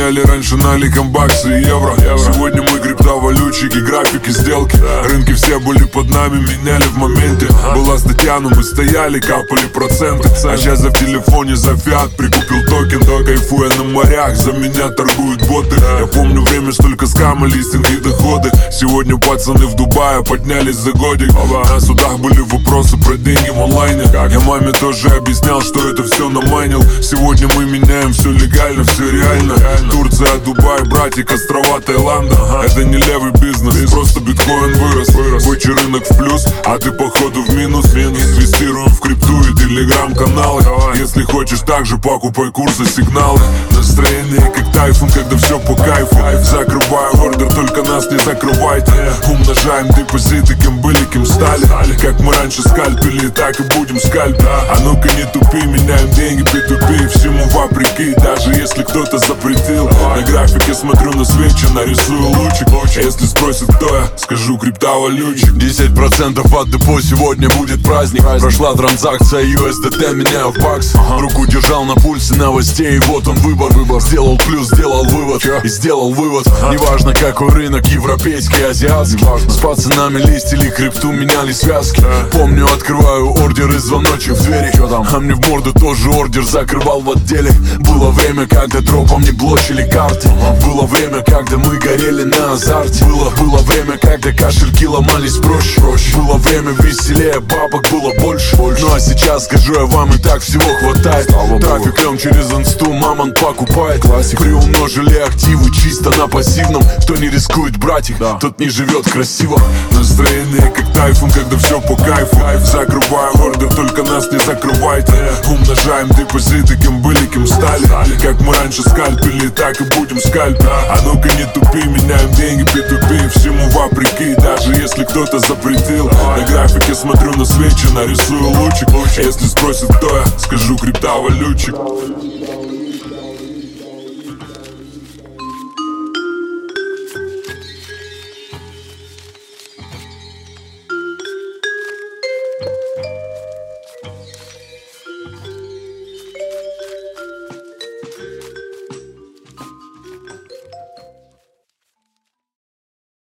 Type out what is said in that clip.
меняли раньше наликом баксы и евро. Сегодня мы криптовалютчики, графики, сделки. Рынки все были под нами, меняли в моменте. Была статья, но мы стояли, капали проценты. А сейчас я в телефоне за фиат прикупил токен. Кайфуя на морях, за меня торгуют боты. Я помню время, столько скама, листинги и доходы. Сегодня пацаны в Дубае поднялись за годик. На судах были вопросы про деньги в онлайне. Я маме тоже объяснял, что это все намайнил. Сегодня мы меняем все легально, все реально. Турция, Дубай, братик, острова Таиланда. Это не левый бизнес, просто биткоин вырос. Бычий рынок в плюс, а ты походу в минус. Инвестируем в крипту и телеграм-каналы. Если хочешь также, покупай курсы, сигналы. Настроение как тайфун, когда все по кайфу. Закрываю ордер, только нас не закрывайте. Умножаем депозиты, кем были, кем стали. Как мы раньше скальпили, так и будем скальпить. А ну-ка не тупи, меняем деньги P2P. Всему вопреки, даже если кто-то запретил. На графике смотрю на свечи, нарисую лучик. Если спросят, кто я, скажу криптовалютчик. 10% от депо, сегодня будет праздник. Прошла транзакция USDT, меняю в бакс. Руку держал на пульсе новостей, вот он выбор. Сделал плюс, сделал вывод и сделал вывод. Неважно какой рынок, европейский, азиатский. С пацанами листили крипту, меняли связки. Помню, открываю ордер и звоночек в двери. А мне в морду тоже ордер закрывал в отделе. Было время, когда дропом не блочили карты. Было время, когда мы горели на азарте. Было время, когда кошельки ломались проще. Было время веселее, бабок было больше. Ну а сейчас, скажу я вам, и так всего хватает. Трафик лем через инсту, мамон покупает. Приумножили активы чисто на пассивном. Кто не рискует, братик, тот не живет красиво. Настроение как тайфун, когда все по кайфу. Закрываю ордер, только нас не закрывайте. Умножаем депозиты, кем были, кем стали. Как мы раньше скальпили, так и будем скальпить. А ну-ка не тупи, меняем деньги P2P. Всему вопреки, даже если кто-то запретил. На графике смотрю на свечи, нарисую лучик. Если спросят, кто я, скажу криптовалютчик.